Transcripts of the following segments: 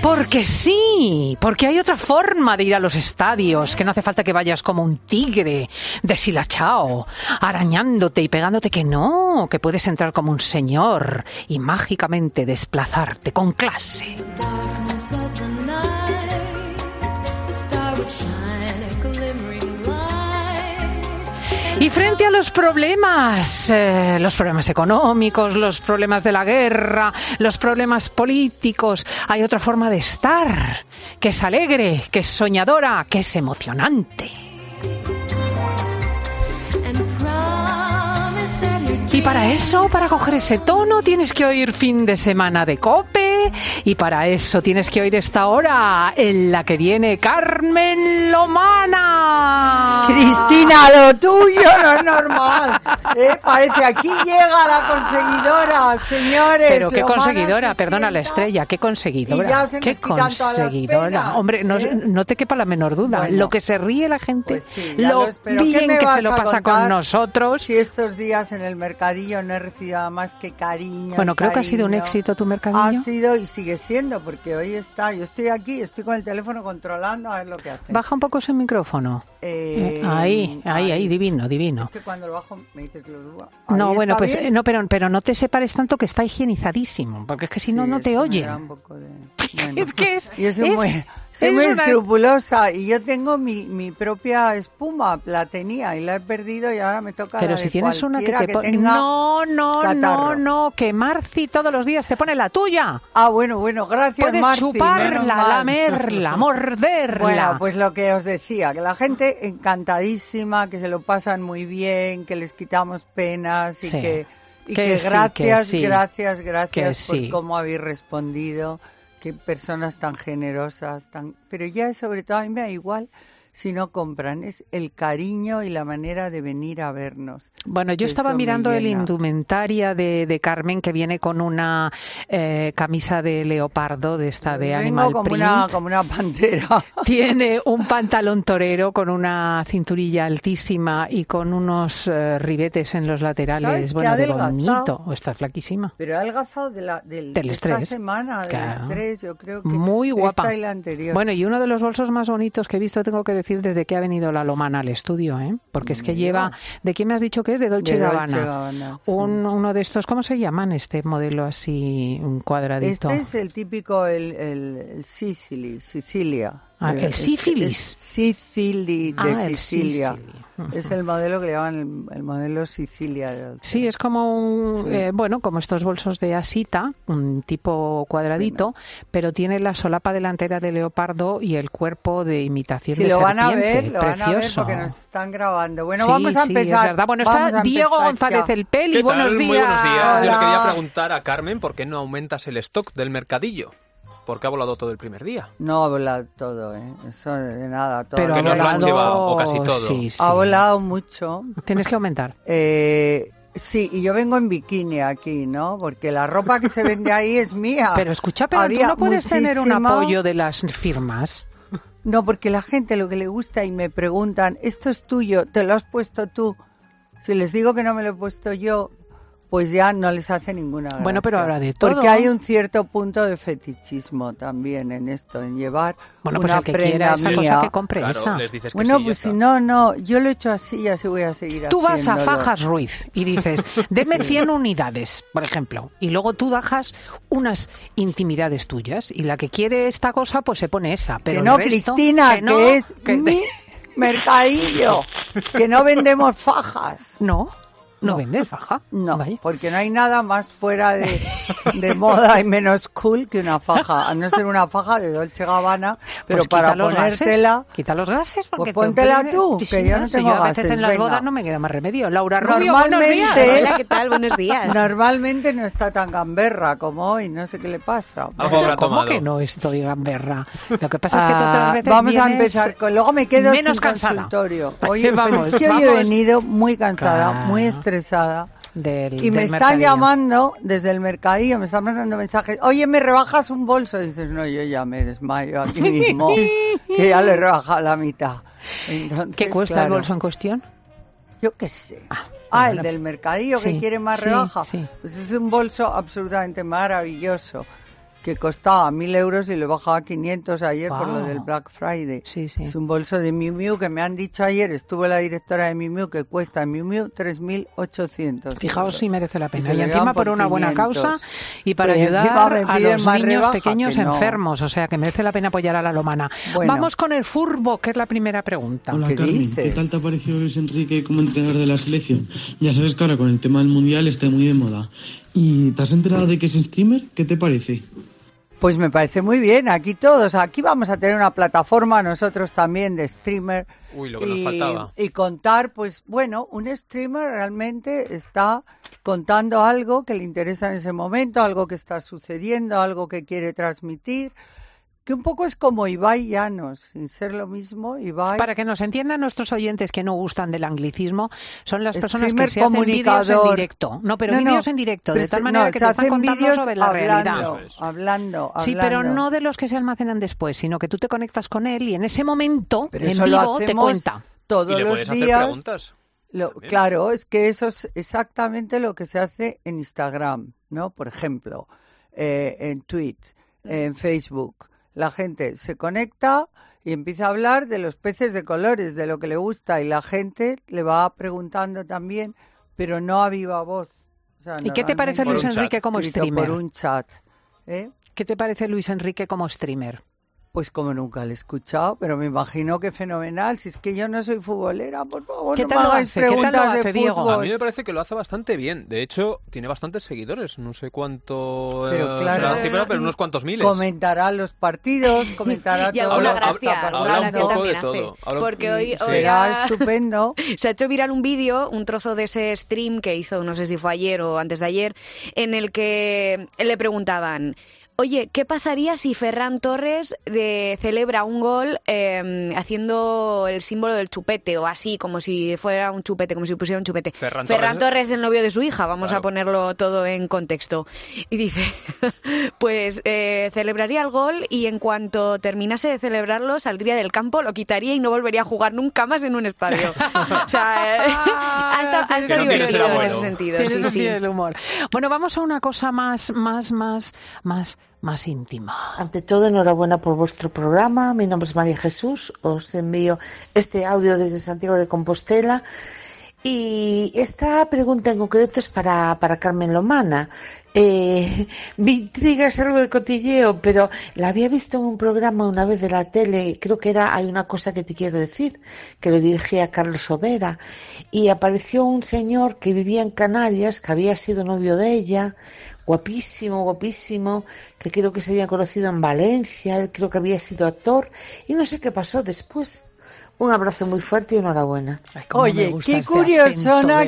Porque sí, porque hay otra forma de ir a los estadios, que no hace falta que vayas como un tigre deshilachado, arañándote y pegándote, que no, que puedes entrar como un señor y mágicamente desplazarte con clase. Y frente a los problemas económicos, los problemas de la guerra, los problemas políticos, hay otra forma de estar, que es alegre, que es soñadora, que es emocionante. Y para eso, para coger ese tono, tienes que oír Fin de Semana de COPE, y para eso tienes que oír esta hora en la que viene Carmen Lomana. Cristina, lo tuyo no es normal. Parece aquí llega la conseguidora, señores. Pero qué conseguidora, perdona la estrella, qué conseguidora. Qué conseguidora. Hombre, no te quepa la menor duda. Bueno, lo que se ríe la gente, pues sí, lo bien que se lo pasa con nosotros. Si estos días en el mercadillo no he recibido más que cariño. Bueno, creo que ha sido un éxito tu mercadillo. Ha sido y sigue siendo, porque hoy yo estoy aquí, estoy con el teléfono controlando a ver lo que hace. Baja un poco ese micrófono. Ahí, divino. Es que cuando lo bajo me dices que lo suba. No, bueno, pues bien. No, pero no te separes tanto, que está higienizadísimo, porque es que si no, no te oyen. Un poco de... bueno. Es que es... Yo soy muy escrupulosa y yo tengo mi propia espuma, la tenía y la he perdido y ahora me toca. Pero la si de tienes una que te pone... catarro. No, que Marci todos los días te pone la tuya. Ah, bueno, gracias, puedes Marci. Puedes chuparla, lamerla, morderla. Bueno, pues lo que os decía, que la gente encantadísima, que se lo pasan muy bien, que les quitamos penas y que gracias por cómo habéis respondido. Qué personas tan generosas, pero ya sobre todo a mí me da igual si no compran, es el cariño y la manera de venir a vernos. Bueno, yo estaba mirando el indumentaria de Carmen, que viene con una camisa de leopardo, de esta de Animal Print. Como una pantera. Tiene un pantalón torero con una cinturilla altísima y con unos ribetes en los laterales. Bueno, de bonito. O está flaquísima. Pero ha adelgazado del estrés. Esta semana, del estrés, yo creo que muy guapa. Esta y la anterior. Bueno, y uno de los bolsos más bonitos que he visto, tengo que decir, desde que ha venido la Lomana al estudio, porque es que lleva... ¿De quién me has dicho que es? De Dolce & Gabbana. Sí. Uno de estos, ¿cómo se llaman? Este modelo así, un cuadradito. Este es el típico, el Sicilia. El sífilis. Sicily de Sicilia. Es el modelo que le llaman el modelo Sicilia. Sí, es como como estos bolsos de asita, un tipo cuadradito, pero tiene la solapa delantera de leopardo y el cuerpo de imitación de serpiente. Lo van a ver porque nos están grabando. Bueno, vamos a empezar. Es verdad. Bueno, está Diego González El Peli. Buenos días. Muy buenos días. Yo le quería preguntar a Carmen por qué no aumentas el stock del mercadillo. Porque ha volado todo el primer día. No ha volado todo, Eso de nada. Todo. Pero que nos lo han llevado, o casi todo. Sí. Ha volado mucho. Tienes que aumentar. Sí, y yo vengo en bikini aquí, ¿no? Porque la ropa que se vende ahí es mía. Pero escucha, tú no puedes tener un apoyo de las firmas. No, porque la gente lo que le gusta y me preguntan, ¿esto es tuyo? ¿Te lo has puesto tú? Si les digo que no me lo he puesto yo, pues ya no les hace ninguna gracia. Bueno, pero ahora de todo. Porque hay un cierto punto de fetichismo también en esto, en llevar pues una el que prenda quiera esa mía. cosa que compre claro, esa. Les dices que bueno, sí, pues si no, yo lo he hecho así y así voy a seguir haciéndolo. Tú vas a Fajas Ruiz y dices, deme 100 unidades, por ejemplo, y luego tú dejas unas intimidades tuyas y la que quiere esta cosa, pues se pone esa. Pero que no, el resto, Cristina, que, no, que es mi mercadillo, que no vendemos fajas. ¿No vendes faja? No, vaya. Porque no hay nada más fuera de moda y menos cool que una faja. A no ser una faja de Dolce & Gabbana, pero pues para ponértela... Quita los gases. Pues póntela tú, que yo no tengo gases. A veces en las bodas no me queda más remedio. Laura Rubio, buenos días. Hola, ¿qué tal? Buenos días. Normalmente no está tan gamberra como hoy, no sé qué le pasa. ¿Cómo que no estoy gamberra? Lo que pasa es que tú otras veces vamos a empezar con... Luego me quedo menos sin cansada. Consultorio. Oye, pero es que hoy he venido muy cansada, muy estresada. Y me están llamando desde el mercadillo, me están mandando mensajes. Oye, ¿me rebajas un bolso? Y dices, no, yo ya me desmayo aquí mismo, que ya le he rebajado la mitad. Entonces, ¿qué cuesta el bolso en cuestión? Yo qué sé. El del mercadillo que quiere más rebaja. Sí. Pues es un bolso absolutamente maravilloso, que costaba 1.000 euros y lo bajaba a 500 ayer por lo del Black Friday. Sí. Es un bolso de Miu Miu que me han dicho ayer, estuvo la directora de Miu Miu, que cuesta en Miu Miu 3.800. Fijaos si merece la pena. Y encima por una buena causa y para ayudar a los niños pequeños enfermos. O sea, que merece la pena apoyar a la Lomana. Bueno. Vamos con el furbo, que es la primera pregunta. Hola, Carmen. ¿Qué tal te ha parecido Luis Enrique como entrenador de la selección? Ya sabes que ahora con el tema del Mundial está muy de moda. ¿Y te has enterado de que es streamer? ¿Qué te parece? Pues me parece muy bien, aquí vamos a tener una plataforma nosotros también de streamer. Uy, lo que nos faltaba. Y contar, pues bueno, un streamer realmente está contando algo que le interesa en ese momento, algo que está sucediendo, algo que quiere transmitir, que un poco es como Ibai Llanos, sin ser lo mismo, Ibai. Para que nos entiendan nuestros oyentes que no gustan del anglicismo, son las personas streamer, que se hacen vídeos en directo. No, pero vídeos en directo, de tal manera que te están contando sobre la realidad. Hablando. Sí, pero no de los que se almacenan después, sino que tú te conectas con él y en ese momento, en vivo, te cuenta. Todos ¿Y le los puedes días. hacer preguntas? Claro, es que eso es exactamente lo que se hace en Instagram, ¿no? Por ejemplo, en Twitter, en Facebook. La gente se conecta y empieza a hablar de los peces de colores, de lo que le gusta, y la gente le va preguntando también, pero no a viva voz. O sea, ¿y qué te parece Luis Enrique como streamer? Por un chat. ¿Qué te parece Luis Enrique como streamer? Pues como nunca lo he escuchado, pero me imagino que fenomenal. Si es que yo no soy futbolera, por favor, ¿Qué no tal me lo hagáis hace? ¿Qué tal lo preguntas hace, de Diego? fútbol. A mí me parece que lo hace bastante bien. De hecho, tiene bastantes seguidores. No sé cuánto pero claro, será la cifra, pero unos cuantos miles. Comentará los partidos, comentará y todo. alguna gracia. Habla un poco de todo. Porque hoy será estupendo. Se ha hecho viral un vídeo, un trozo de ese stream que hizo, no sé si fue ayer o antes de ayer, en el que le preguntaban: oye, ¿qué pasaría si Ferran Torres celebra un gol haciendo el símbolo del chupete o así, como si fuera un chupete, como si pusiera un chupete? Ferran Torres es el novio de su hija, vamos a ponerlo todo en contexto. Y dice, pues celebraría el gol y en cuanto terminase de celebrarlo saldría del campo, lo quitaría y no volvería a jugar nunca más en un estadio. O sea, hasta divertido en ese sentido. Tiene sentido del humor. Bueno, vamos a una cosa más íntima. Ante todo, enhorabuena por vuestro programa. Mi nombre es María Jesús. Os envío este audio desde Santiago de Compostela. Y esta pregunta en concreto es para Carmen Lomana. Me intriga, es algo de cotilleo, pero la había visto en un programa una vez de la tele, creo que era Hay una cosa que te quiero decir, que lo dirigía Carlos Sobera, y apareció un señor que vivía en Canarias, que había sido novio de ella, guapísimo, que creo que se había conocido en Valencia, él creo que había sido actor, y no sé qué pasó después. Un abrazo muy fuerte y enhorabuena. Ay, oye, qué curiosona.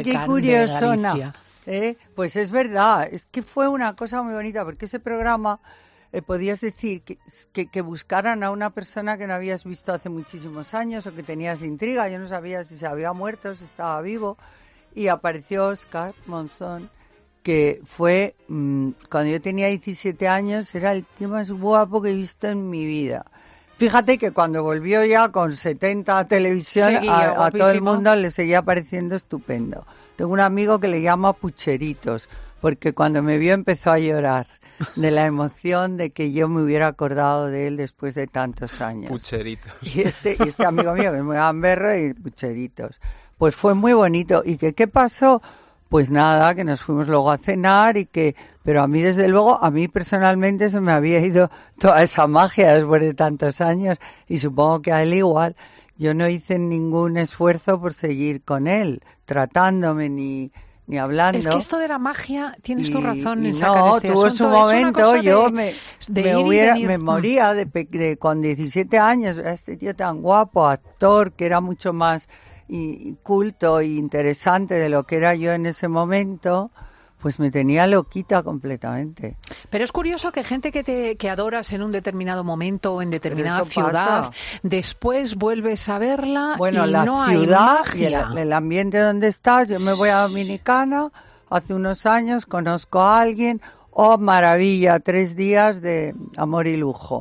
Pues es verdad, es que fue una cosa muy bonita, porque ese programa podías decir que buscaran a una persona que no habías visto hace muchísimos años o que tenías intriga. Yo no sabía si se había muerto, si estaba vivo, y apareció Óscar Monzón, que fue, cuando yo tenía 17 años, era el tío más guapo que he visto en mi vida. Fíjate que cuando volvió ya con 70 a televisión, a todo el mundo le seguía pareciendo estupendo. Tengo un amigo que le llama Pucheritos, porque cuando me vio empezó a llorar de la emoción de que yo me hubiera acordado de él después de tantos años. Pucheritos. Y este amigo mío que es muy gamberro y Pucheritos. Pues fue muy bonito. ¿Y qué pasó? Pues nada, que nos fuimos luego a cenar pero a mí desde luego, a mí personalmente se me había ido toda esa magia después de tantos años y supongo que a él igual. Yo no hice ningún esfuerzo por seguir con él, tratándome ni hablando. Es que esto de la magia, tienes tu razón en sacar no, este tuvo su momento, yo me moría con 17 años, este tío tan guapo, actor, que era mucho más y culto e interesante de lo que era yo en ese momento, pues me tenía loquita completamente. Pero es curioso que gente que adoras en un determinado momento o en determinada ciudad, después vuelves a verla y no hay magia. Y el ambiente donde estás. Yo me voy a Dominicana hace unos años, conozco a alguien, maravilla, 3 días de amor y lujo.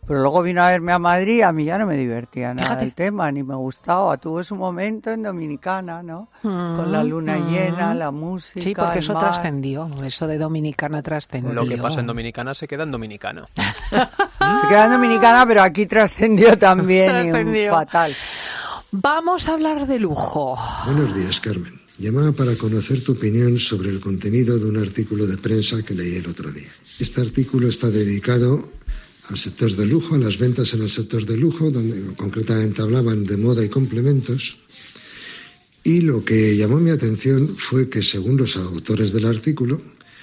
Pero luego vino a verme a Madrid y a mí ya no me divertía nada el tema, ni me gustaba. Tuvo su momento en Dominicana, ¿no? Con la luna llena, la música, sí, porque eso trascendió, eso de Dominicana trascendió. Lo que pasa en Dominicana se queda en Dominicana. Se queda en Dominicana, pero aquí trascendió también y fatal. Vamos a hablar de lujo. Buenos días, Carmen. Llamaba para conocer tu opinión sobre el contenido de un artículo de prensa que leí el otro día. Este artículo está dedicado al sector de lujo, a las ventas en el sector de lujo, donde concretamente hablaban de moda y complementos. Y lo que llamó mi atención fue que, según los autores del artículo,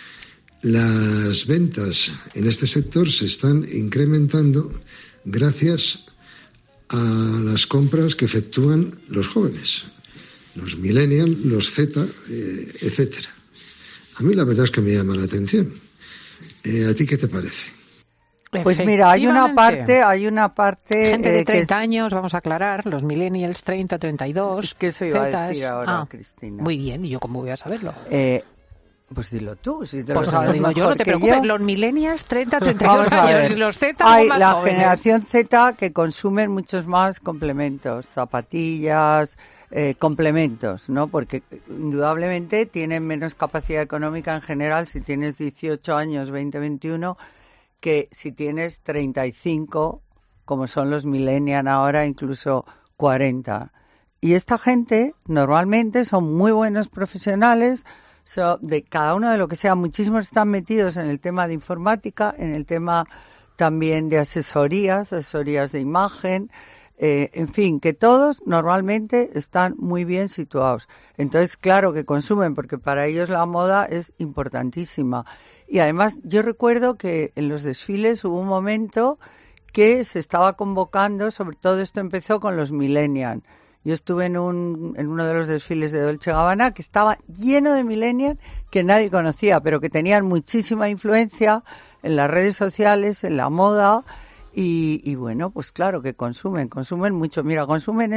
las ventas en este sector se están incrementando gracias a las compras que efectúan los jóvenes, los millennials, los Z, etcétera. A mí la verdad es que me llama la atención. ¿A ti qué te parece? Pues mira, hay una parte... Gente de 30 años, vamos a aclarar, los millennials 30, 32... Es que eso iba a decir ahora, Cristina. Muy bien, ¿y yo cómo voy a saberlo? Pues dilo tú, si te pues lo sabes digo yo, no te preocupes, los millennials 30, 32 años y los Z hay más la jóvenes. Generación Z que consumen muchos más complementos, zapatillas, complementos, ¿no? Porque indudablemente tienen menos capacidad económica en general si tienes 18 años, 20, 21... que si tienes 35, como son los millennials ahora, incluso 40. Y esta gente normalmente son muy buenos profesionales, de cada uno de lo que sea, muchísimos están metidos en el tema de informática, en el tema también de asesorías de imagen, en fin, que todos normalmente están muy bien situados. Entonces, claro que consumen, porque para ellos la moda es importantísima. Y además, yo recuerdo que en los desfiles hubo un momento que se estaba convocando, sobre todo esto empezó con los millennials. Yo estuve en uno de los desfiles de Dolce & Gabbana que estaba lleno de millennials que nadie conocía, pero que tenían muchísima influencia en las redes sociales, en la moda. Y bueno, pues claro que consumen mucho. Mira, consumen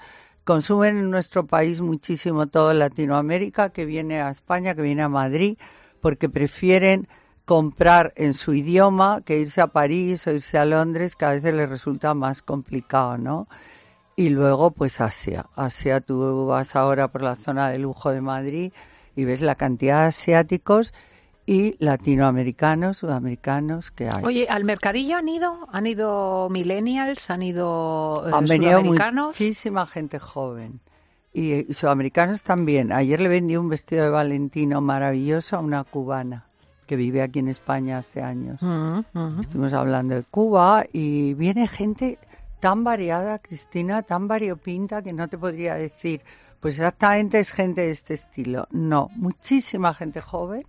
en nuestro país muchísimo todo Latinoamérica, que viene a España, que viene a Madrid, porque prefieren comprar en su idioma que irse a París o irse a Londres, que a veces les resulta más complicado, ¿no? Y luego, pues Asia, tú vas ahora por la zona de lujo de Madrid y ves la cantidad de asiáticos y latinoamericanos, sudamericanos que hay. Oye, ¿al mercadillo han ido millennials, han ido han venido sudamericanos? Muchísima gente joven. Y sudamericanos también. Ayer le vendí un vestido de Valentino maravilloso a una cubana que vive aquí en España hace años. Estuvimos hablando de Cuba y viene gente tan variada, Cristina, tan variopinta que no te podría decir, pues exactamente es gente de este estilo. No, muchísima gente joven.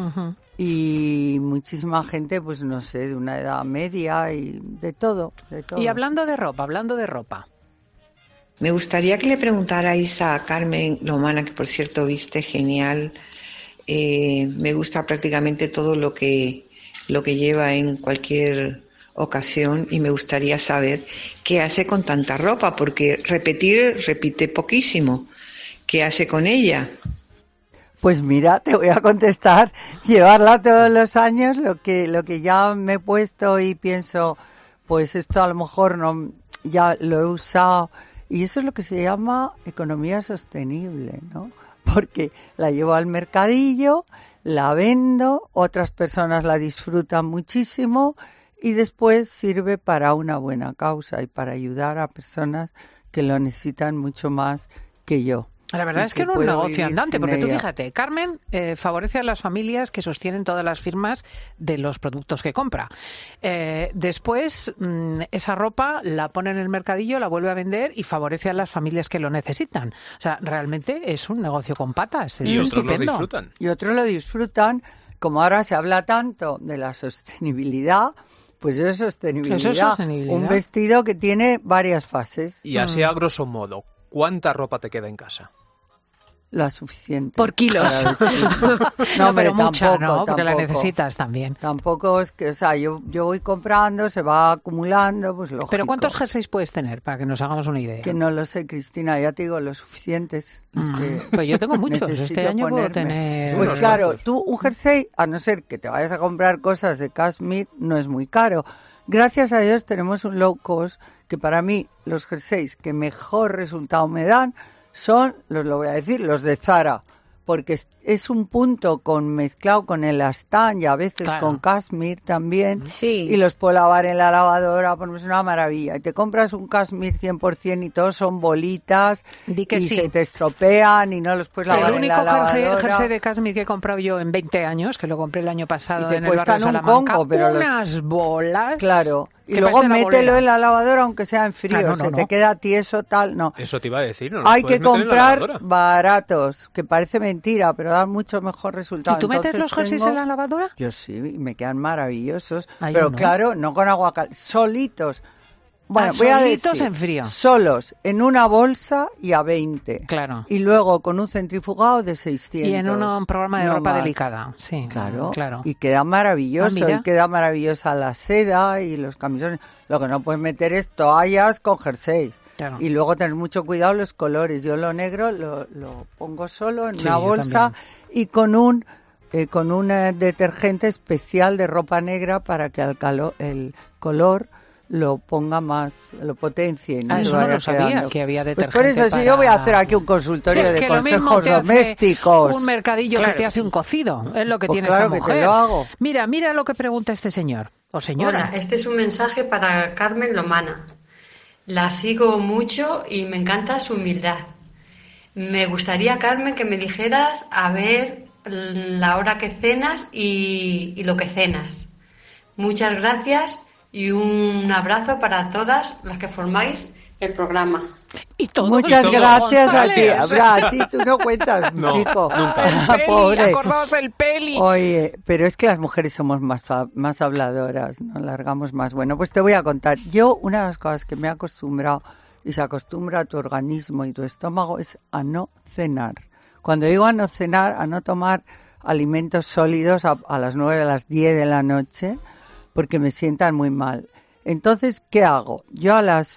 Y muchísima gente, pues no sé, de una edad media y de todo. Y hablando de ropa. Me gustaría que le preguntarais a Carmen Lomana, que por cierto viste genial. Me gusta prácticamente todo lo que lleva en cualquier ocasión y me gustaría saber qué hace con tanta ropa, porque repite poquísimo. ¿Qué hace con ella? Pues mira, te voy a contestar, llevarla todos los años, lo que ya me he puesto y pienso, pues esto a lo mejor no, ya lo he usado, y eso es lo que se llama economía sostenible, ¿no? Porque la llevo al mercadillo, la vendo, otras personas la disfrutan muchísimo y después sirve para una buena causa y para ayudar a personas que lo necesitan mucho más que yo. La verdad es que no es un negocio andante, porque tú fíjate, Carmen favorece a las familias que sostienen todas las firmas de los productos que compra. Después, esa ropa la pone en el mercadillo, la vuelve a vender y favorece a las familias que lo necesitan. O sea, realmente es un negocio con patas. Y otros estupendo. lo disfrutan. Y otros lo disfrutan, como ahora se habla tanto de la sostenibilidad. Pues eso es sostenibilidad. Un vestido que tiene varias fases. Y así a grosso modo, ¿cuánta ropa te queda en casa? La suficiente. Por kilos. No, pero mucha, tampoco, ¿no? Porque tampoco. la necesitas también. Tampoco es que, o sea, yo voy comprando, se va acumulando, pues lógico. ¿Pero cuántos jerseys puedes tener, para que nos hagamos una idea? Que no lo sé, Cristina, ya te digo, los suficientes. Pues yo tengo muchos, este año puedo tener... Pues claro, tú un jersey, a no ser que te vayas a comprar cosas de cashmere, no es muy caro. Gracias a Dios tenemos un low cost que para mí los jerseys que mejor resultado me dan son, lo voy a decir, los de Zara. Porque es un punto mezclado con elastán y a veces con cashmere también. Sí. Y los puedo lavar en la lavadora, pues es una maravilla. Y te compras un cashmere 100% y todos son bolitas y se te estropean y no los puedes lavar en la lavadora. El único jersey de cashmere que he comprado yo en 20 años, que lo compré el año pasado en el barrio de Salamanca, pero unas bolas. Claro. Y luego mételo en la lavadora aunque sea en frío, te queda tieso, tal, no. Eso te iba a decir, ¿no? Hay que comprar baratos, que parece mentira, pero dan mucho mejor resultado. ¿Y tú metes los jerseys en la lavadora? Yo sí, me quedan maravillosos, pero claro, no con agua caliente, solitos. Bueno, voy a decir, en frío. Solos, en una bolsa y a 20. Claro. Y luego con un centrifugado de 600. Y en un programa de ropa delicada. Sí, claro. Y queda maravilloso. Y queda maravillosa la seda y los camisones. Lo que no puedes meter es toallas con jerseys. Claro. Y luego tener mucho cuidado los colores. Yo lo negro lo pongo solo en una bolsa y con un detergente especial de ropa negra para que el color lo ponga más, lo potencie. No eso no lo sabía, que había detergente. Pues por eso yo voy a hacer aquí un consultorio de consejos domésticos. Un mercadillo que te hace un cocido, es lo que tiene esta mujer. Que te lo hago. Mira lo que pregunta este señor o señora. Hola, este es un mensaje para Carmen Lomana. La sigo mucho y me encanta su humildad. Me gustaría, Carmen, que me dijeras a ver la hora que cenas y lo que cenas. Muchas gracias. Y un abrazo para todas las que formáis el programa. Muchas gracias a ti. A ti tú no cuentas, chico. Nunca. Pobre. Acordaos del peli. Oye, pero es que las mujeres somos más habladoras, nos largamos más. Bueno, pues te voy a contar. Yo, una de las cosas que me he acostumbrado, y se acostumbra a tu organismo y tu estómago, es a no cenar. Cuando digo a no cenar, a no tomar alimentos sólidos a las 9, a las 10 de la noche, porque me sientan muy mal. Entonces, ¿qué hago? Yo a las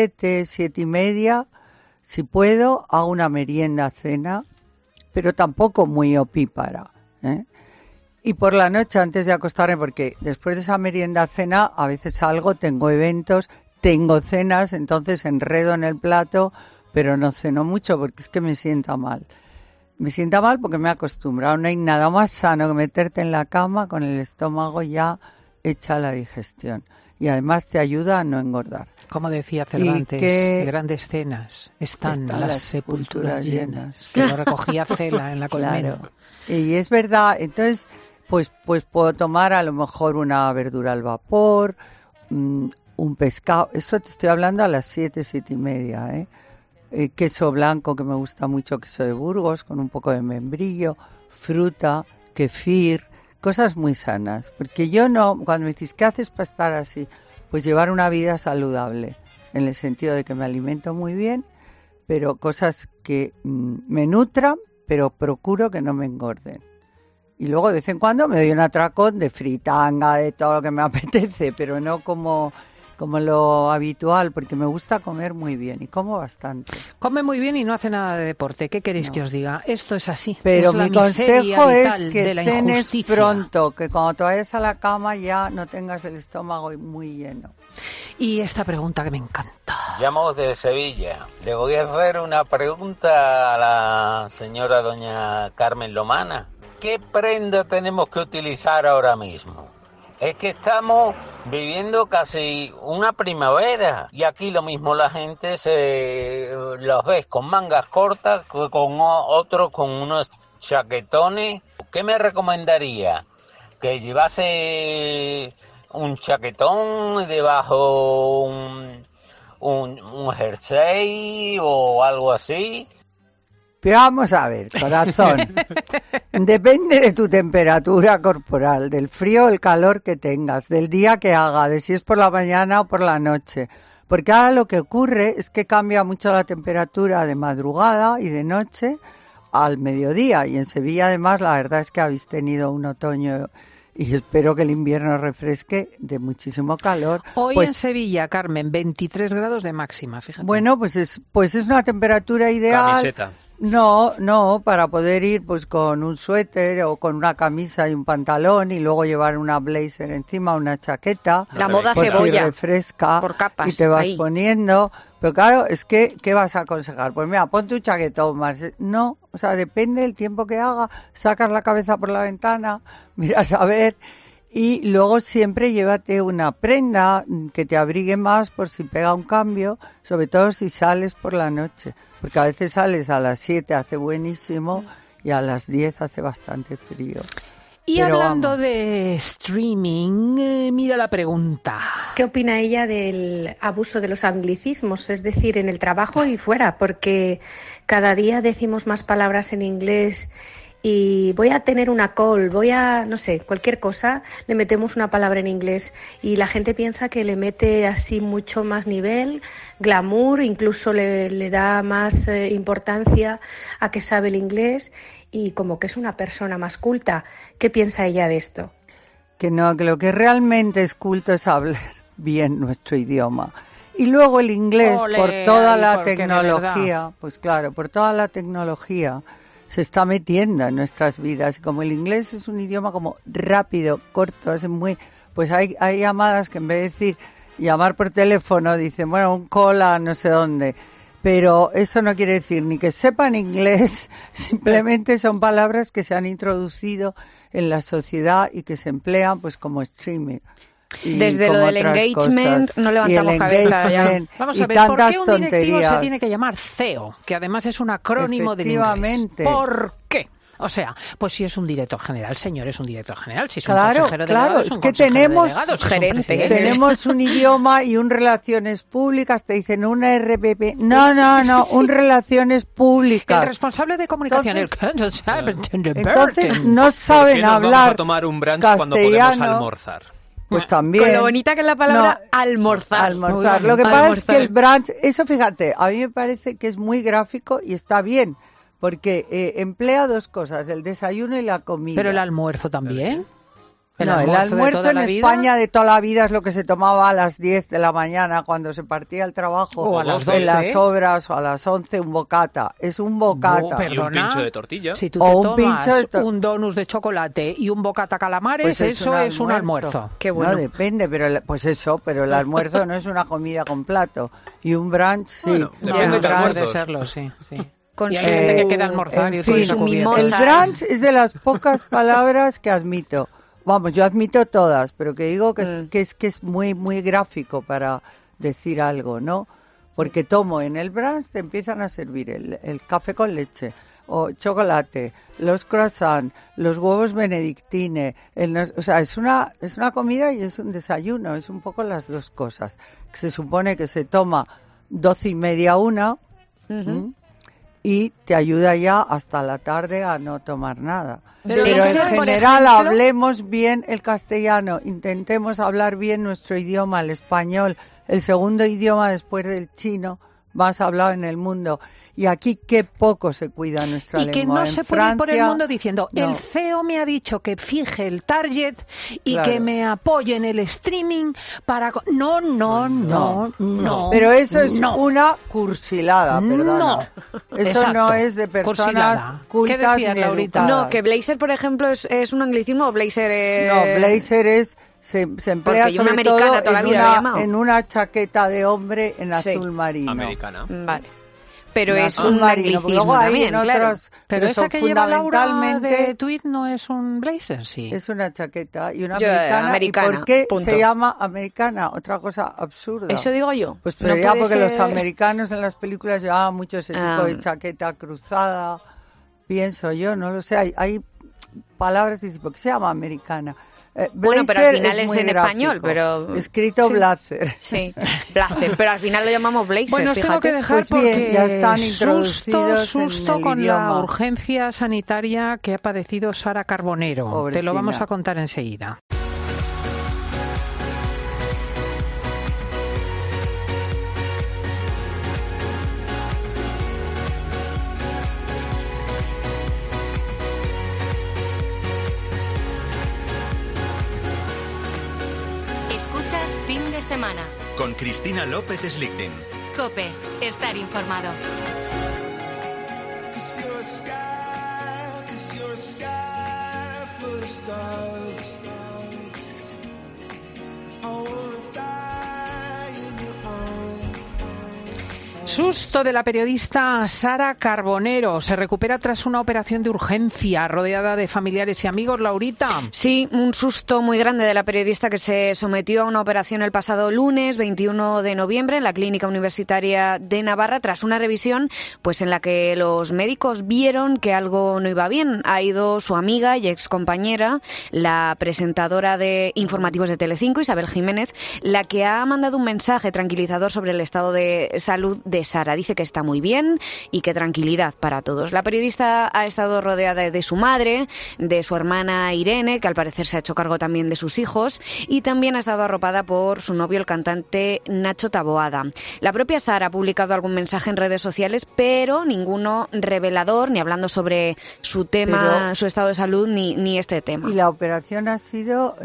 7:30, si puedo, hago una merienda cena, pero tampoco muy opípara, ¿eh? Y por la noche, antes de acostarme, porque después de esa merienda cena, a veces salgo, tengo eventos, tengo cenas, entonces enredo en el plato, pero no ceno mucho porque es que me sienta mal. Me sienta mal porque me he acostumbrado. No hay nada más sano que meterte en la cama con el estómago ya hecha la digestión. Y además te ayuda a no engordar. Como decía Cervantes, de grandes cenas están las sepulturas llenas. Que lo recogía Cela en la colmena. Claro. Y es verdad, entonces pues puedo tomar a lo mejor una verdura al vapor, un pescado. Eso te estoy hablando a las 7:30, ¿eh? Queso blanco, que me gusta mucho, queso de Burgos, con un poco de membrillo, fruta, kefir. Cosas muy sanas, porque yo no, cuando me dices, ¿qué haces para estar así? Pues llevar una vida saludable, en el sentido de que me alimento muy bien, pero cosas que me nutran, pero procuro que no me engorden. Y luego de vez en cuando me doy un atracón de fritanga, de todo lo que me apetece, pero no como lo habitual, porque me gusta comer muy bien y como bastante. Come muy bien y no hace nada de deporte. ¿Qué queréis que os diga? Esto es así. Pero es mi consejo es que cenes pronto, que cuando te vayas a la cama ya no tengas el estómago muy lleno. Y esta pregunta que me encanta. Llamo de Sevilla. Le voy a hacer una pregunta a la señora doña Carmen Lomana. ¿Qué prenda tenemos que utilizar ahora mismo? Es que estamos viviendo casi una primavera y aquí lo mismo la gente los ves con mangas cortas, con otros con unos chaquetones. ¿Qué me recomendaría? ¿Que llevase un chaquetón y debajo un jersey o algo así? Pero vamos a ver, corazón, depende de tu temperatura corporal, del frío o el calor que tengas, del día que haga, de si es por la mañana o por la noche. Porque ahora lo que ocurre es que cambia mucho la temperatura de madrugada y de noche al mediodía. Y en Sevilla, además, la verdad es que habéis tenido un otoño y espero que el invierno refresque de muchísimo calor. Hoy en Sevilla, Carmen, 23 grados de máxima, fíjate. Bueno, pues es una temperatura ideal. Camiseta. No, para poder ir pues con un suéter o con una camisa y un pantalón y luego llevar una blazer encima, una chaqueta. La moda por cebolla. Si refresca por capas, y te vas ahí. poniendo. Pero claro, es que, ¿qué vas a aconsejar? Pues mira, ponte un chaquetón más. No, o sea, depende del tiempo que haga. Sacas la cabeza por la ventana, miras a ver. Y luego siempre llévate una prenda que te abrigue más por si pega un cambio, sobre todo si sales por la noche. Porque a veces sales a las 7, hace buenísimo, y a las 10 hace bastante frío. Y Pero hablando vamos. de streaming, mira la pregunta. ¿Qué opina ella del abuso de los anglicismos? Es decir, en el trabajo y fuera, porque cada día decimos más palabras en inglés y voy a tener una call, no sé, cualquier cosa, le metemos una palabra en inglés y la gente piensa que le mete así mucho más nivel, glamour, incluso le da más importancia a que sabe el inglés y como que es una persona más culta. ¿Qué piensa ella de esto? Que no, que lo que realmente es culto es hablar bien nuestro idioma. Y luego el inglés, Ole, por toda ay, la porque de tecnología, pues claro, por toda la tecnología se está metiendo en nuestras vidas. Y como el inglés es un idioma como rápido, corto, es muy, pues hay llamadas que en vez de decir llamar por teléfono, dicen, bueno, un call a no sé dónde. Pero eso no quiere decir ni que sepan inglés, simplemente son palabras que se han introducido en la sociedad y que se emplean pues como streaming. Desde lo del engagement no levantamos cabeza ya. Vamos a ver, ¿por qué un directivo se tiene que llamar CEO? Que además es un acrónimo del inglés. ¿Por qué? O sea, pues si es un director general, señor, es un director general. Si es un consejero delegado, es un consejero delegado, es gerente. Tenemos un idioma y un relaciones públicas, te dicen una RPP. No, un relaciones públicas. El responsable de comunicación. Entonces no saben hablar vamos a tomar un brunch cuando podemos almorzar? Pues también. Con lo bonita que es la palabra almorzar. Lo que pasa es que el brunch, eso fíjate, a mí me parece que es muy gráfico y está bien. Porque emplea dos cosas, el desayuno y la comida. ¿Pero el almuerzo también? El almuerzo en España de toda la vida es lo que se tomaba a las 10 de la mañana cuando se partía el trabajo. O a las 12. En las obras, o a las 11, un bocata. Es un bocata. Y un pincho de tortilla. Si tú te tomas un donus de chocolate y un bocata calamares, pues eso es un almuerzo. Qué bueno. No, depende, pero el almuerzo no es una comida con plato. Y un brunch, sí. Bueno, depende del almuerzo. Puede serlo, sí. Y hay gente que queda a almorzar y fin, su mimosa. El brunch es de las pocas palabras que admito. Vamos, yo admito todas, pero que digo que es muy muy gráfico para decir algo, ¿no? Porque en el brunch te empiezan a servir el café con leche o chocolate, los croissants, los huevos benedictine, o sea, es una comida y es un desayuno, es un poco las dos cosas. Se supone que se toma 12:30, 1. Y te ayuda ya hasta la tarde a no tomar nada. Pero en general hablemos bien el castellano, intentemos hablar bien nuestro idioma, el español, el segundo idioma después del chino más hablado en el mundo. Y aquí qué poco se cuida nuestra lengua. Y que no se puede ir por el mundo diciendo, no. El CEO me ha dicho que fije el target y que me apoye en el streaming para... No. Pero eso es una cursilada, perdona. Eso no es de personas cultas ni educadas. No, que blazer, por ejemplo, es un anglicismo o blazer es... No, blazer es... Se emplea sobre todo en una chaqueta de hombre en azul marino. Americana. Vale. Pero es un anglicismo también, claro. Pero esa que lleva Laura de Tweed no es un blazer, sí. Es una chaqueta y una americana. ¿Y por qué se llama americana? Otra cosa absurda. Eso digo yo. Pues pero ya porque los americanos en las películas llevaban mucho ese tipo de chaqueta cruzada. Pienso yo, no lo sé. Hay palabras que dicen, ¿por qué se llama americana? Bueno, pero al final es en español, pero... Escrito blazer. Sí, blazer, pero al final lo llamamos blazer, bueno, os tengo que dejar pues porque ya están introducidos susto en el con idioma. La urgencia sanitaria que ha padecido Sara Carbonero. Pobrecina. Te lo vamos a contar enseguida. Fin de semana. Con Cristina López Slichting. COPE. Estar informado. Susto de la periodista Sara Carbonero. Se recupera tras una operación de urgencia, rodeada de familiares y amigos. Laurita. Sí, un susto muy grande de la periodista que se sometió a una operación el pasado lunes 21 de noviembre en la Clínica Universitaria de Navarra tras una revisión pues en la que los médicos vieron que algo no iba bien. Ha ido su amiga y excompañera, la presentadora de informativos de Telecinco, Isabel Jiménez, la que ha mandado un mensaje tranquilizador sobre el estado de salud de Sara. Dice que está muy bien y que tranquilidad para todos. La periodista ha estado rodeada de su madre, de su hermana Irene, que al parecer se ha hecho cargo también de sus hijos, y también ha estado arropada por su novio, el cantante Nacho Taboada. La propia Sara ha publicado algún mensaje en redes sociales, pero ninguno revelador, ni hablando sobre su tema, su estado de salud, ni este tema. ¿Y la operación ha sido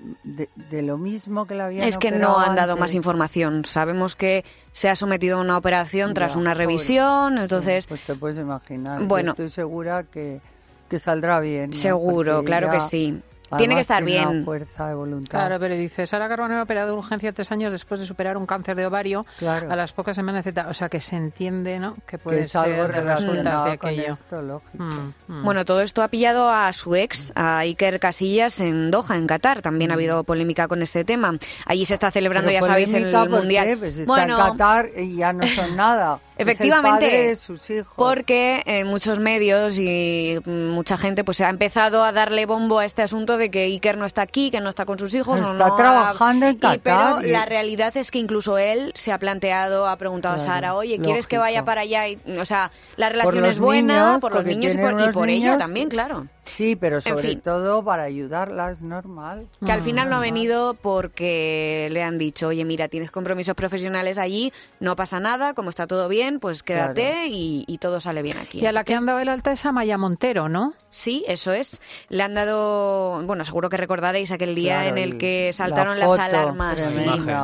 de lo mismo que la habían Es que no han dado antes? más información. Sabemos que se ha sometido a una operación tras una revisión, pobre. Entonces... Sí, pues te puedes imaginar. Bueno, yo estoy segura que saldrá bien, ¿no? Seguro, porque claro que sí. Tiene que estar bien. Una fuerza de voluntad. Claro, pero dice, Sara Carbonero ha operado de urgencia 3 años después de superar un cáncer de ovario a las pocas semanas de edad. O sea, que se entiende, ¿no? Que puede ser algo de resultas de con aquello. esto, lógico. Bueno, todo esto ha pillado a su ex, a Iker Casillas, en Doha, en Qatar. También ha habido polémica con este tema. Allí se está celebrando, pero ya sabéis, el Mundial. ¿Qué? Pues está en Qatar y ya no son nada. Efectivamente, es el padre de sus hijos. Porque muchos medios y mucha gente pues ha empezado a darle bombo a este asunto de que Iker no está aquí, que no está con sus hijos. Está trabajando en Qatar. Pero la realidad es que incluso él se ha planteado, ha preguntado a Sara, oye, ¿quieres que vaya para allá? O sea, la relación es buena por los niños y por ella también, claro. Sí, pero sobre todo para ayudarla, es normal. Que al final no ha venido porque le han dicho, oye, mira, tienes compromisos profesionales allí, no pasa nada, como está todo bien, pues quédate y todo sale bien aquí. Y a la que han dado el alta es a Maya Montero, ¿no? Sí, eso es. Le han dado, bueno, seguro que recordaréis aquel día en el que saltaron las alarmas. Sí.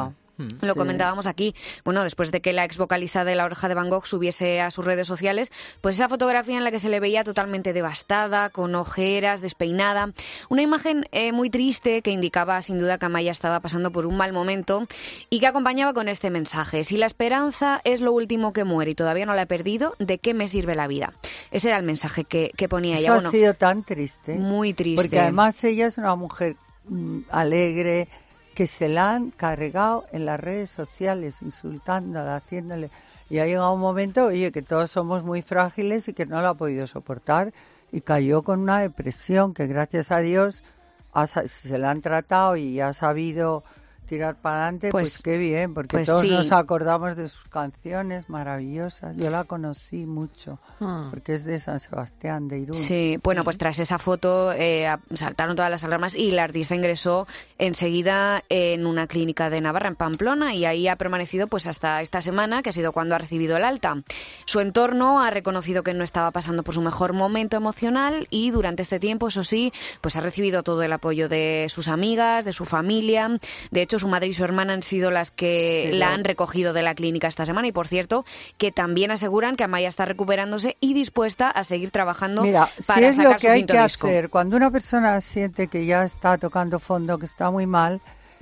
Lo comentábamos aquí. Bueno, después de que la ex vocalista de La Oreja de Van Gogh subiese a sus redes sociales, pues esa fotografía en la que se le veía totalmente devastada, con ojeras, despeinada. Una imagen muy triste que indicaba sin duda que Amaya estaba pasando por un mal momento y que acompañaba con este mensaje: si la esperanza es lo último que muere y todavía no la he perdido, ¿de qué me sirve la vida? Ese era el mensaje que ponía ella. Eso ha sido tan triste. Muy triste. Porque además ella es una mujer alegre, que se la han cargado en las redes sociales, insultándola, haciéndole... Y ha llegado un momento, oye, que todos somos muy frágiles y que no lo ha podido soportar y cayó con una depresión que gracias a Dios se la han tratado y ha sabido tirar para adelante, pues qué bien, porque pues todos sí. nos acordamos de sus canciones maravillosas. Yo la conocí mucho, porque es de San Sebastián, de Irún. Sí, bueno, pues tras esa foto saltaron todas las alarmas y la artista ingresó enseguida en una clínica de Navarra, en Pamplona, y ahí ha permanecido pues hasta esta semana, que ha sido cuando ha recibido el alta. Su entorno ha reconocido que no estaba pasando por su mejor momento emocional y durante este tiempo, eso sí, pues ha recibido todo el apoyo de sus amigas, de su familia. De hecho, su madre y su hermana han sido las que la han recogido de la clínica esta semana y, por cierto, que también aseguran que Amaya está recuperándose y dispuesta a seguir trabajando para sacar su quinto disco. Mira, si es lo que hay que hacer cuando una persona siente que ya está tocando fondo, que está muy mal,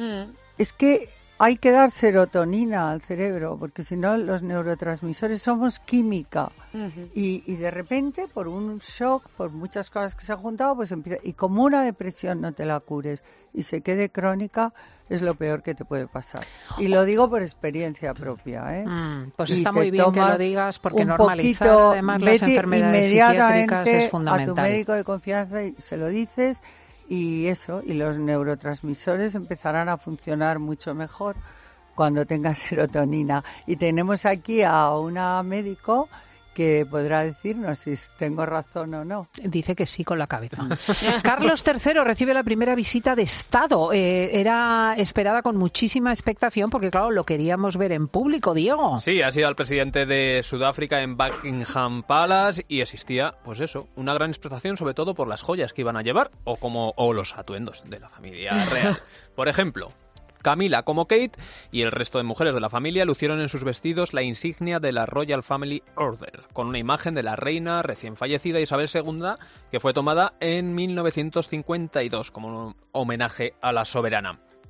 es que hay que dar serotonina al cerebro, porque si no los neurotransmisores somos química. Y de repente, por un shock, por muchas cosas que se han juntado, pues empieza. Y como una depresión no te la cures y se quede crónica, es lo peor que te puede pasar. Y lo digo por experiencia propia, ¿eh? Pues está muy bien que lo digas, porque normalizar además las enfermedades psiquiátricas es fundamental. A tu médico de confianza y se lo dices. Y eso, y los neurotransmisores empezarán a funcionar mucho mejor cuando tengas serotonina. Y tenemos aquí a una médico que podrá decirnos si tengo razón o no. Dice que sí con la cabeza. Carlos III recibe la primera visita de Estado. Era esperada con muchísima expectación porque, claro, lo queríamos ver en público, Diego. Sí, ha sido el presidente de Sudáfrica en Buckingham Palace y existía, pues eso, una gran expectación sobre todo por las joyas que iban a llevar o los atuendos de la familia real. Por ejemplo, Camila, como Kate y el resto de mujeres de la familia, lucieron en sus vestidos la insignia de la Royal Family Order, con una imagen de la reina recién fallecida Isabel II, que fue tomada en 1952 como un homenaje a la soberana.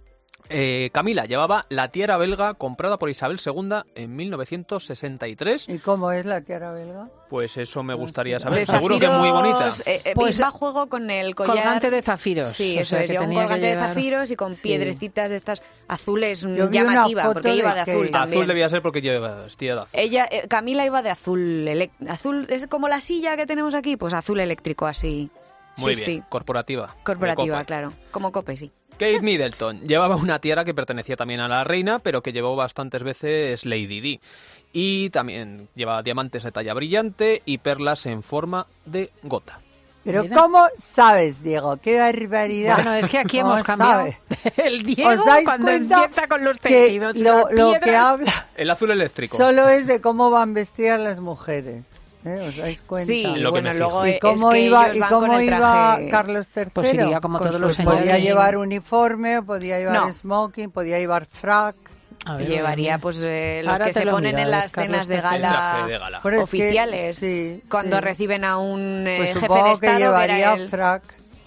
Camila llevaba la tiara belga comprada por Isabel II en 1963. ¿Y cómo es la tiara belga? Pues eso me gustaría saber. Seguro que es muy bonita. Pues va a juego con el colgante de zafiros. Sí, eso es. Lleva un colgante de zafiros y con piedrecitas de estas azules llamativa, porque iba de azul también. Azul debía ser porque lleva vestida de azul. Camila iba de azul. Azul es como la silla que tenemos aquí, pues azul eléctrico así. Muy bien, sí. Corporativa, claro. Como Cope, sí. Kate Middleton llevaba una tiara que pertenecía también a la reina, pero que llevó bastantes veces Lady Di. Y también llevaba diamantes de talla brillante y perlas en forma de gota. Pero ¿cómo sabes, Diego? ¡Qué barbaridad! Bueno, es que aquí hemos cambiado. El Diego, ¿os dais cuando cuenta empieza con los tejidos, lo que habla el azul eléctrico solo es de cómo van vestidas las mujeres? ¿Os dais cuenta? Sí, luego ¿Y cómo iba Carlos III? Pues iría como todos los señores. Podía llevar uniforme, podía llevar smoking, podía llevar frac. Llevaría pues los que se ponen en las cenas de gala oficiales, cuando reciben a un pues jefe de Estado que llevaría que era el frac.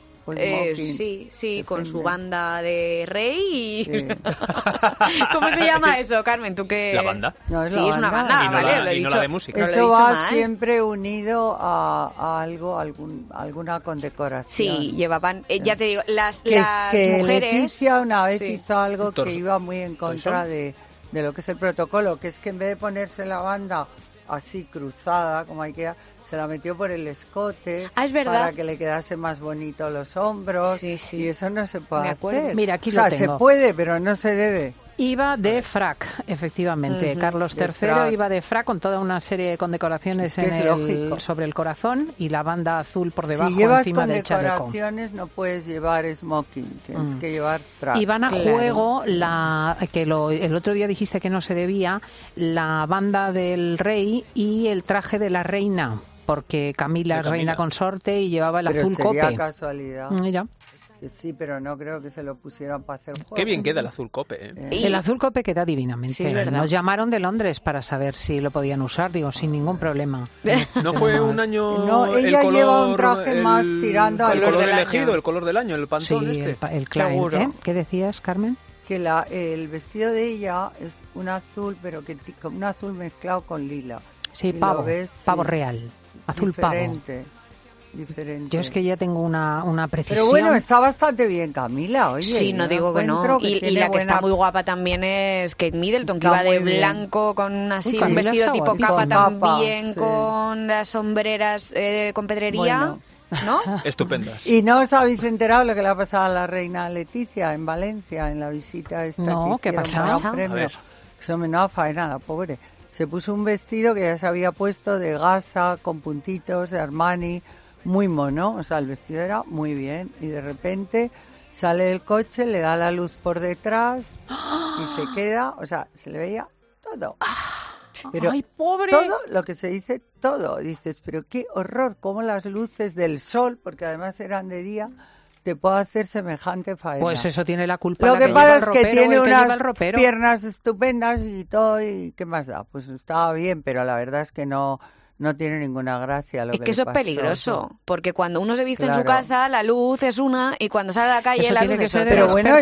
Sí, con su banda de rey y... Sí. ¿Cómo se llama eso, Carmen? ¿Tú qué? ¿La banda? No, es una banda, vale, lo he dicho. No la de música. Eso va siempre unido a algo, alguna condecoración. Sí, llevaban, ya te digo, las que mujeres... Leticia una vez hizo algo que iba muy en contra de lo que es el protocolo, que es que en vez de ponerse la banda así cruzada, como hay que... Se la metió por el escote es verdad. Para que le quedase más bonito los hombros. Sí. Y eso no se puede hacer. Mira, aquí lo tengo. Se puede, pero no se debe. Iba de frac, efectivamente. Carlos III iba de frac con toda una serie de condecoraciones sobre el corazón y la banda azul por debajo encima del chaleco. Si llevas condecoraciones no puedes llevar smoking, tienes que llevar frac. Y van a juego el otro día dijiste que no se debía, la banda del rey y el traje de la reina, porque Camila es reina consorte y llevaba el azul cope. Pero sería casualidad. Mira. Sí, pero no creo que se lo pusieran para hacer juego. Qué bien queda el azul cope. El azul cope queda divinamente. Sí, nos llamaron de Londres para saber si lo podían usar, digo, sin ningún problema. ¿No fue un año no, ella el color, lleva un traje más tirando al color elegido, el color del año, el pantón el Klein, ¿eh? ¿Qué decías, Carmen? Que el vestido de ella es un azul, pero que un azul mezclado con lila. Sí, pavo real, azul diferente. Yo es que ya tengo una precisión. Pero bueno, está bastante bien Camila, oye. Sí, no digo que no. Y la que está muy guapa también es Kate Middleton, que iba de blanco con un vestido tipo capa también, con las sombreras con pedrería. ¿No? Estupendas. ¿Y no os habéis enterado lo que le ha pasado a la reina Leticia en Valencia, en la visita esta? No, ¿qué pasó? Eso me da faena, la pobre. Se puso un vestido que ya se había puesto de gasa, con puntitos, de Armani, muy mono, o sea, el vestido era muy bien, y de repente sale del coche, le da la luz por detrás y se queda, o sea, se le veía todo. Pero ¡ay, pobre! Todo lo que se dice, todo. Dices, pero qué horror, cómo las luces del sol, porque además eran de día, te puede hacer semejante faena. Pues eso tiene la culpa. Lo que pasa es que tiene unas piernas estupendas y todo, y ¿qué más da? Pues estaba bien, pero la verdad es que no tiene ninguna gracia lo que le pasó. Es que eso es peligroso, porque cuando uno se viste en su casa, la luz es una, y cuando sale a la calle eso la luz es otra. Pero bueno,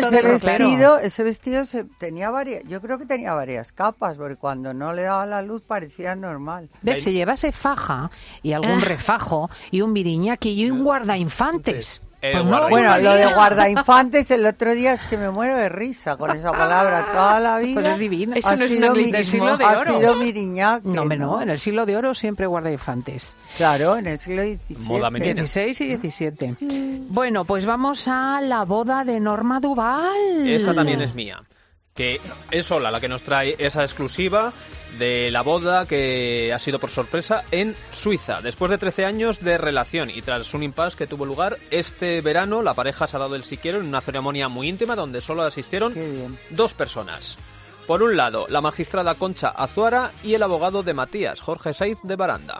ese vestido tenía varias, yo creo que tenía varias capas, porque cuando no le daba la luz parecía normal. ¿Ves? Se llevase faja y algún refajo y un viriñaki y un guardainfantes. Pues no, bueno, lo de guardainfantes el otro día es que me muero de risa con esa palabra toda la vida. Pues es divino. Eso no es del siglo de oro. Ha sido Miriñaque. No, en el siglo de oro siempre guardainfantes. Claro, en el siglo XVII. 16 y XVII. Bueno, pues vamos a la boda de Norma Duval. Esa también es mía. Que es Ola la que nos trae esa exclusiva de la boda que ha sido por sorpresa en Suiza. Después de 13 años de relación y tras un impasse que tuvo lugar este verano, la pareja se ha dado el sí quiero en una ceremonia muy íntima donde solo asistieron 2 personas. Por un lado, la magistrada Concha Azuara y el abogado de Matías, Jorge Saiz de Baranda.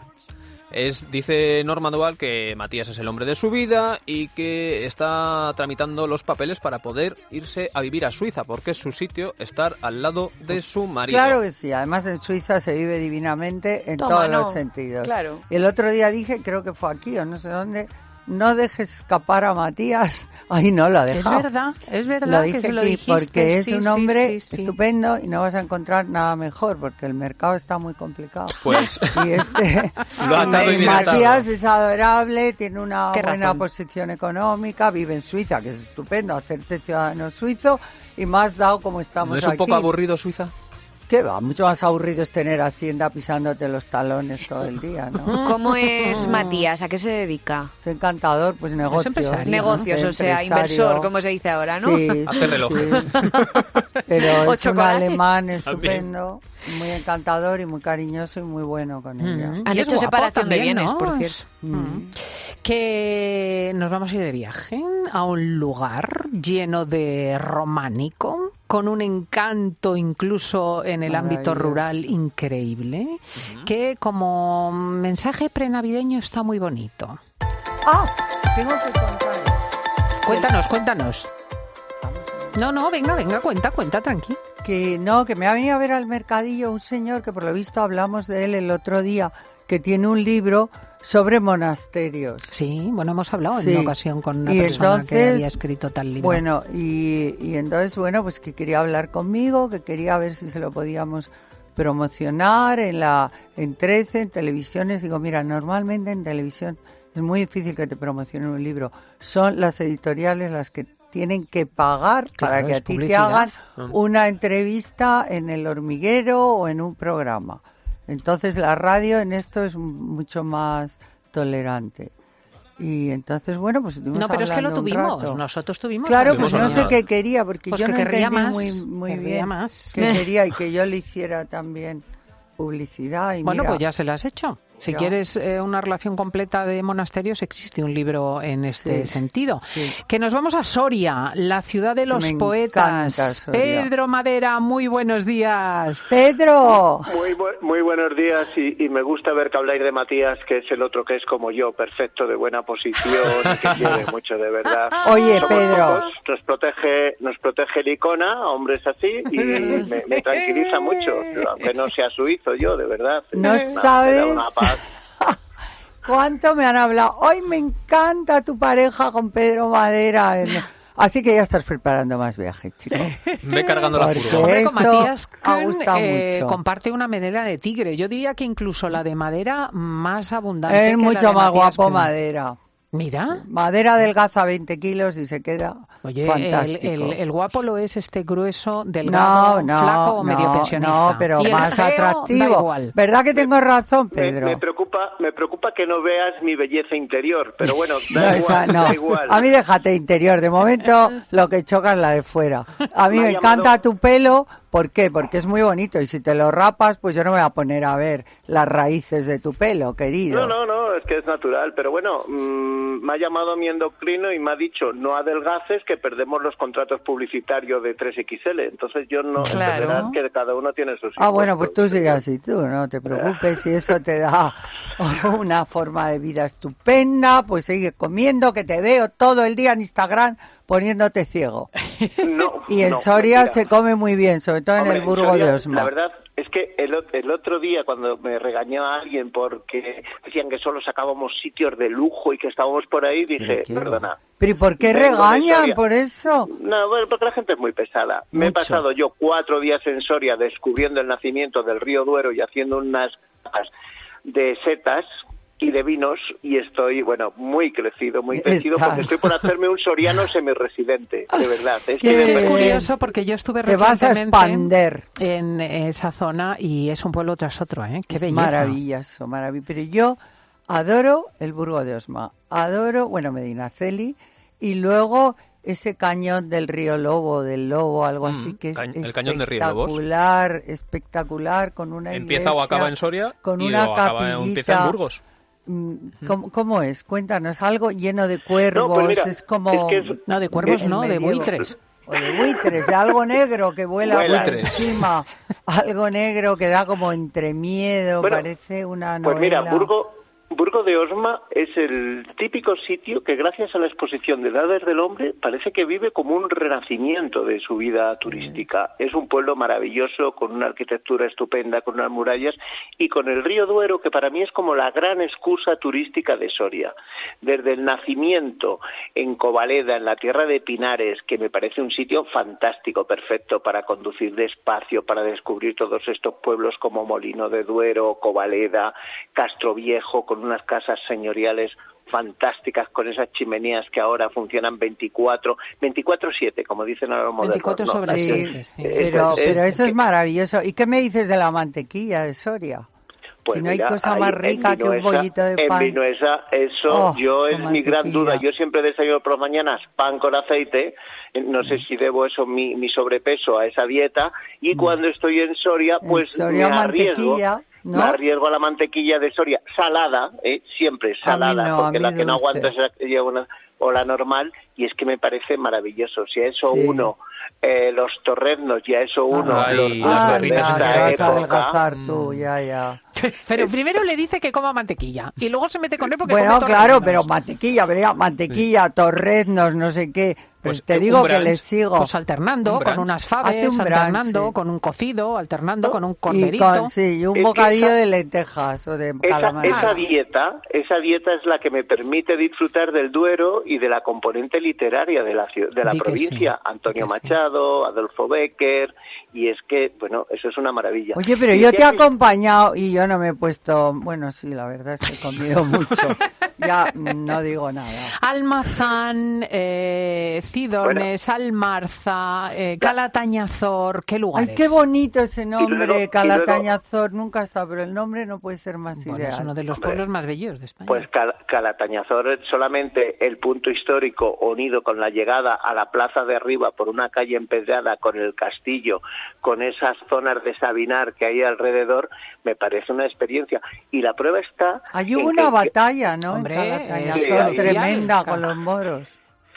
Dice Norma Duval que Matías es el hombre de su vida y que está tramitando los papeles para poder irse a vivir a Suiza, porque es su sitio estar al lado de su marido. Claro que sí, además en Suiza se vive divinamente en todos los sentidos. Claro. El otro día dije, creo que fue aquí o no sé dónde, no dejes escapar a Matías. Ay, no lo ha dejado. Es verdad que se lo dijiste. Porque es un hombre estupendo y no vas a encontrar nada mejor, porque el mercado está muy complicado. Pues y lo ha atado y Matías es adorable, tiene una buena posición económica, vive en Suiza, que es estupendo, hacerte ciudadano suizo, y más dado como estamos aquí. ¿No es un poco aburrido Suiza? ¿Qué va? Mucho más aburrido es tener Hacienda pisándote los talones todo el día, ¿no? ¿Cómo es Matías? ¿A qué se dedica? Es encantador, pues negocios. Negocios, ¿no? O sea, inversor, como se dice ahora, ¿no? Sí, hace relojes. Sí. Pero es un alemán estupendo, muy encantador y muy cariñoso y muy bueno con ella. Han hecho separación de bienes, ¿no? Por cierto. Que nos vamos a ir de viaje a un lugar lleno de románico, con un encanto incluso en el ámbito rural increíble, que como mensaje prenavideño está muy bonito. Tengo que contar. Cuéntanos. No, venga, cuenta, tranqui. Que me ha venido a ver al mercadillo un señor que por lo visto hablamos de él el otro día, que tiene un libro sobre monasterios. Sí, bueno, hemos hablado en una ocasión con una persona que había escrito tal libro. Bueno, y entonces, pues que quería hablar conmigo, que quería ver si se lo podíamos promocionar en 13, en televisiones. Digo, mira, normalmente en televisión es muy difícil que te promocionen un libro. Son las editoriales las que tienen que pagar para que a ti te hagan una entrevista en El Hormiguero o en un programa. Entonces la radio en esto es mucho más tolerante. Y entonces, pues estuvimos No, pero es que lo tuvimos, rato. Nosotros tuvimos. Claro, pues no sé qué quería, porque pues yo no entendí más, muy bien qué quería y que yo le hiciera también publicidad. Y bueno, pues ya se la has hecho. Si quieres una relación completa de monasterios, existe un libro en este sentido. Sí. Que nos vamos a Soria, la ciudad de los poetas. Pedro Madera, muy buenos días. ¡Pedro! Muy buenos días y me gusta ver que habláis de Matías, que es el otro que es como yo, perfecto, de buena posición, que quiere mucho, de verdad. Oye, somos Pedro. Pocos, nos protege el Icona, hombres así, y me tranquiliza mucho, aunque no sea suizo yo, de verdad. No sabes cuánto me han hablado. Hoy me encanta tu pareja con Pedro Madera. Así que ya estás preparando más viajes, chico. Ve cargando la furgoneta. Hombre, con Matías mucho. comparte una madera de tigre. Yo diría que incluso la de madera más abundante. Es mucho más guapo Madera. Mira. Madera adelgaza 20 kilos y se queda fantástico. El guapo lo es grueso, delgado, flaco o medio pensionista. No, pero y más feo, atractivo. ¿Verdad que tengo razón, Pedro? Me preocupa que no veas mi belleza interior, pero bueno, da igual. A mí déjate interior. De momento lo que choca es la de fuera. A mí me encanta tu pelo. ¿Por qué? Porque es muy bonito y si te lo rapas, pues yo no me voy a poner a ver las raíces de tu pelo, querido. No, es que es natural, pero bueno, me ha llamado mi endocrino y me ha dicho, no adelgaces que perdemos los contratos publicitarios de 3XL, entonces yo no, es verdad que cada uno tiene sus impuestos. Bueno, pues tú sigue así, tú no te preocupes, y eso te da una forma de vida estupenda, pues sigue comiendo, que te veo todo el día en Instagram poniéndote ciego. Y en Soria se come muy bien, sobre todo en el Burgo de Osma. La verdad es que el otro día cuando me regañó a alguien porque decían que solo sacábamos sitios de lujo y que estábamos por ahí, dije, perdona. ¿Pero y por qué regañan por eso? No, bueno, porque la gente es muy pesada. Me he pasado yo 4 días en Soria descubriendo el nacimiento del río Duero y haciendo unas de setas y de vinos, y estoy, muy crecido porque estoy por hacerme un soriano semiresidente, de verdad. Es curioso porque yo estuve recientemente en esa zona y es un pueblo tras otro, Qué belleza. Maravilloso. Pero yo adoro el Burgo de Osma, adoro, Medinaceli, y luego ese cañón del río Lobo, algo así, que es el cañón del río Lobos. Espectacular, con una iglesia. Empieza o acaba en Soria con una capillita. Empieza en Burgos. ¿Cómo es? Cuéntanos, algo lleno de cuervos, es como... No, de cuervos no, de buitres. O de buitres, de algo negro que vuela por encima, algo negro que da como entre miedo, parece una novela. Pues mira, Burgo de Osma es el típico sitio que gracias a la exposición de Edades del Hombre parece que vive como un renacimiento de su vida turística. Es un pueblo maravilloso, con una arquitectura estupenda, con unas murallas y con el río Duero, que para mí es como la gran excusa turística de Soria. Desde el nacimiento en Covaleda, en la tierra de Pinares, que me parece un sitio fantástico, perfecto para conducir despacio, para descubrir todos estos pueblos como Molino de Duero, Covaleda, Castroviejo, con unas casas señoriales fantásticas, con esas chimeneas que ahora funcionan 24/7, como dicen ahora los modernos. 24/7, sí. Pero eso es maravilloso. ¿Y qué me dices de la mantequilla de Soria? Pues si no mira, hay cosa más rica que un bollito de pan. En Vinuesa, eso es mi gran duda. Yo siempre desayuno por las mañanas pan con aceite. No sé si debo eso, mi sobrepeso, a esa dieta. Y cuando estoy en Soria, pues Soria, me arriesgo. ¿no? Me arriesgo a la mantequilla de Soria, salada, siempre salada, porque la que no aguanta es la normal, y es que me parece maravilloso. Si a eso uno los torreznos, y a eso uno las barritas te vas a adelgazar tú, ya. Pero primero le dice que coma mantequilla y luego se mete con él porque bueno, come claro, pero mantequilla, torreznos, no sé qué. Pues te digo que les sigo. Pues alternando con unas faves, alternando con un cocido, alternando con un corderito. Y un bocadillo de lentejas o de calamar. Esa dieta es la que me permite disfrutar del Duero y de la componente literaria de la provincia. Antonio Machado, Adolfo Bécquer, y es que, bueno, eso es una maravilla. Oye, pero yo te he acompañado y yo no me he puesto... Bueno, sí, la verdad es que he comido mucho. Ya no digo nada. Almazán, Cidones, Almarza, Calatañazor, ¿qué lugares? Ay, qué bonito ese nombre, Calatañazor. Nunca he estado, pero el nombre no puede ser más ideal. Es uno de los pueblos más bellos de España. Pues Calatañazor es solamente el punto histórico unido con la llegada a la plaza de arriba por una calle empedrada, con el castillo, con esas zonas de Sabinar que hay alrededor, me parece una experiencia. Y la prueba está... Hubo una batalla, ¿no? Hombre, tremenda con los moros.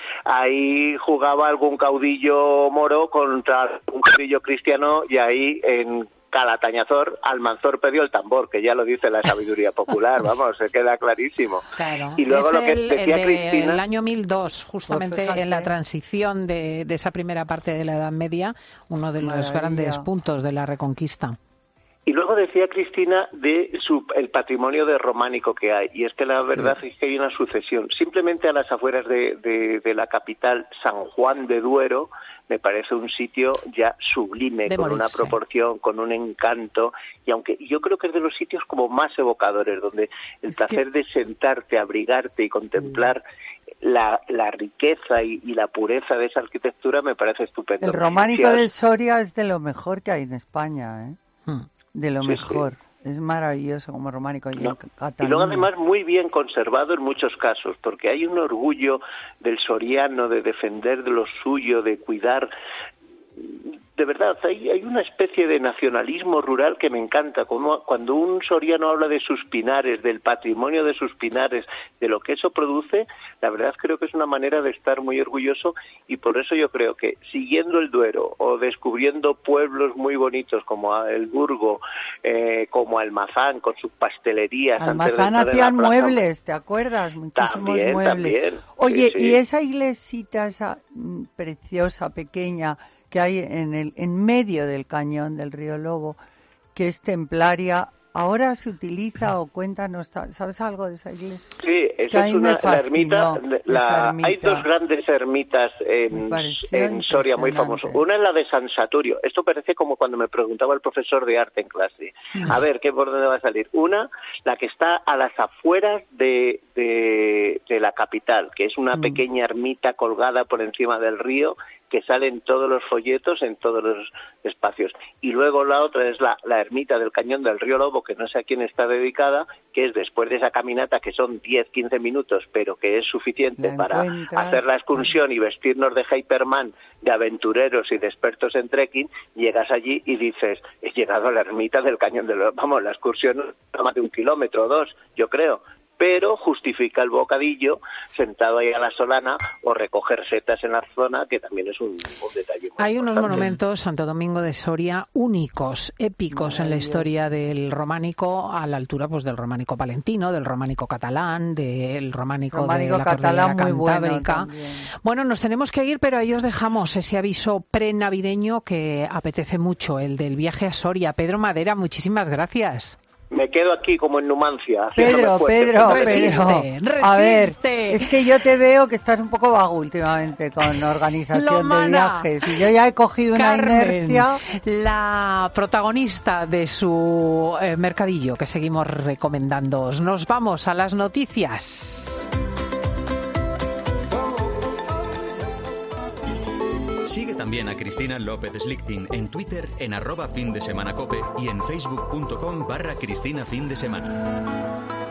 Ahí jugaba algún caudillo moro contra un caudillo cristiano, y ahí en Calatañazor, Almanzor perdió el tambor, que ya lo dice la sabiduría popular, vamos, se queda clarísimo. Claro. Y luego lo que decía Cristina... El año 1002, justamente en la transición de esa primera parte de la Edad Media, uno de los grandes puntos de la Reconquista. Y luego decía Cristina de el patrimonio de románico que hay, y es que la verdad es que hay una sucesión. Simplemente a las afueras de la capital, San Juan de Duero, me parece un sitio ya sublime, con una proporción, con un encanto, y aunque yo creo que es de los sitios como más evocadores, donde el placer de sentarte, abrigarte y contemplar la riqueza y la pureza de esa arquitectura me parece estupendo. El románico de Soria es de lo mejor que hay en España, de lo mejor. Es maravilloso como románico. Y luego además muy bien conservado en muchos casos, porque hay un orgullo del soriano de defender de lo suyo, de cuidar. De verdad, hay una especie de nacionalismo rural que me encanta. Cuando un soriano habla de sus pinares, del patrimonio de sus pinares, de lo que eso produce, la verdad creo que es una manera de estar muy orgulloso, y por eso yo creo que siguiendo el Duero o descubriendo pueblos muy bonitos como el Burgo, como Almazán con sus pastelerías. Almazán hacían muebles, ¿te acuerdas? Muchísimos muebles. También. Oye, y esa iglesita, esa preciosa, pequeña, que hay en medio del cañón del río Lobo, que es templaria, ¿ahora se utiliza o cuéntanos? ¿Sabes algo de esa iglesia? Sí, esa es la ermita. Hay dos grandes ermitas en Soria muy famosas. Una es la de San Saturio. Esto parece como cuando me preguntaba el profesor de arte en clase. A ver, ¿por dónde va a salir? Una, la que está a las afueras de la capital, que es una pequeña ermita colgada por encima del río, que sale en todos los folletos, en todos los espacios. Y luego la otra es la ermita del Cañón del Río Lobo, que no sé a quién está dedicada, que es después de esa caminata, que son 10-15 minutos, pero que es suficiente para hacer la excursión y vestirnos de Hyperman, de aventureros y de expertos en trekking. Llegas allí y dices, he llegado a la ermita del Cañón del Lobo. Vamos, la excursión no más de 1 kilómetro o 2, yo creo. pero justifica el bocadillo sentado ahí a la solana o recoger setas en la zona, que también es un detalle muy Hay unos importante. monumentos, Santo Domingo de Soria, únicos, épicos en la historia del románico, a la altura pues del románico palentino, del románico catalán, del románico de la cordillera cantábrica. Bueno, nos tenemos que ir, pero ahí os dejamos ese aviso prenavideño que apetece mucho, el del viaje a Soria. Pedro Madera, muchísimas gracias. Me quedo aquí como en Numancia. Pedro, resiste. A ver, es que yo te veo que estás un poco vago últimamente con organización de viajes. Y yo ya he cogido una inercia. La protagonista de su mercadillo que seguimos recomendándoos. Nos vamos a las noticias. Sigue también a Cristina López Slichting en Twitter en @findesemanacope y en facebook.com/CristinaFindesemana.